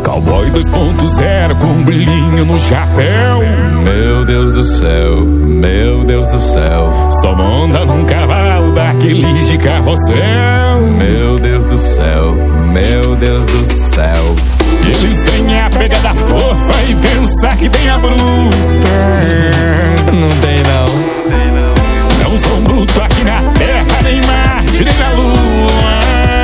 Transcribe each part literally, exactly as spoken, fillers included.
Cowboy dois ponto zero com um brilhinho no chapéu. Meu Deus do céu, meu Deus do céu. Só monta num cavalo daqueles de carrossel. Meu Deus do céu, meu Deus do céu. Eles têm a pegada fofa e pensar que tem a bruta. Não tem não. Não são bruto aqui na terra, nem Marte, nem na lua.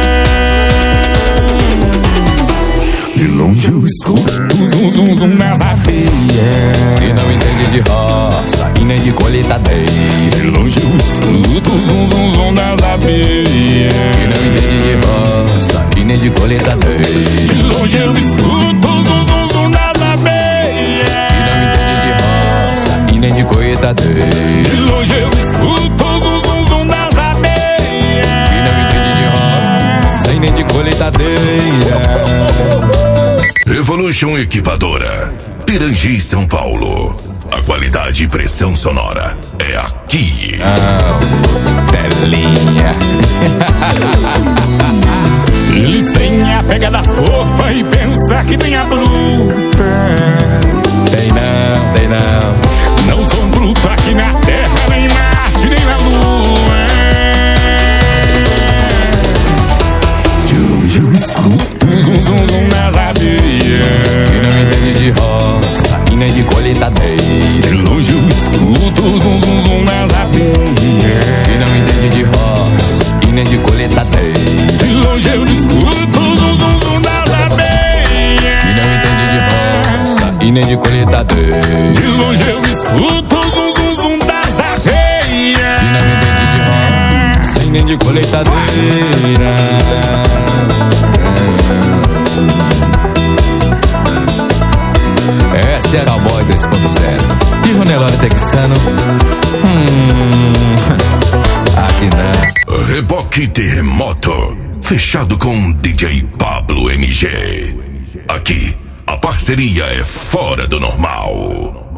De longe eu escuto zum zum zum nas abelhas. E não entende de roça e nem de colheitadeira. De longe eu escuto zum zum zum nas abelhas. E não entende de roça e nem de colheitadeira. De longe eu escuto zum zum zum nas abelhas. E não entende de roça e nem de colheitadeira. De longe eu escuto zum zum zum nas abelhas. E não entende de roça e nem de colheitadeira. Evolution Equipadora, Pirangi, São Paulo. A qualidade e pressão sonora é aqui. Ah, telinha. Eles têm a pegada fofa e pensar que tem a bruta. Tem não, tem não. Não são bruto aqui na terra, nem Marte, nem na lua. De longe eu escuto zum zum zum nas abelhas. E não entende de roça e nem de colheitadeira. De longe eu escuto zum zum zum nas abelhas. E não entende de roça e nem de colheitadeira. De longe eu escuto zum zum zum nas abelhas. E não entende de roça e nem de colheitadeira. De longe eu escuto zum zum zum das abelhas. E não entende de roça e nem de colheitadeira. Essa é a Cowboy dois ponto zero de João Nelore Texano. Hum, aqui não. Reboque Terremoto, fechado com D J Pablo M G. Aqui, a parceria é fora do normal.